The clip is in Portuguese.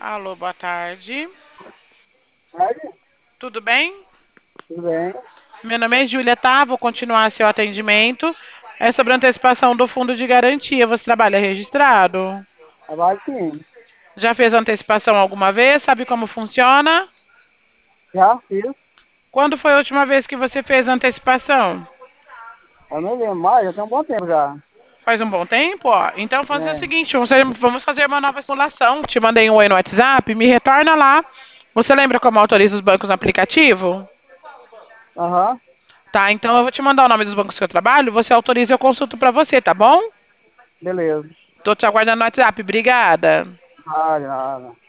Alô, boa tarde. Tarde? Tudo bem? Tudo bem? Meu nome é Júlia, tá? Vou continuar seu atendimento. É sobre a antecipação do fundo de garantia. Você trabalha registrado? Trabalho sim. Já fez antecipação alguma vez? Sabe como funciona? Já fiz. Quando foi a última vez que você fez a antecipação? Eu não lembro mais, já tem um bom tempo já. Faz um bom tempo, ó. Então, fazer o É. seguinte, vamos fazer uma nova simulação. Te mandei um oi no WhatsApp, me retorna lá. Você lembra como autoriza os bancos no aplicativo? Aham. Tá, então eu vou te mandar o nome dos bancos que eu trabalho, você autoriza e eu consulto pra você, tá bom? Beleza. Tô te aguardando no WhatsApp, obrigada. Ah, já.